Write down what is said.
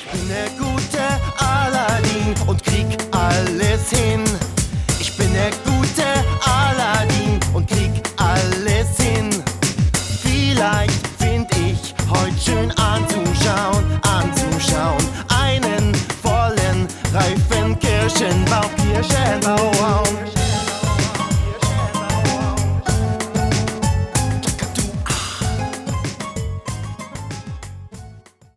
Ich bin der gute Aladdin und krieg alles hin.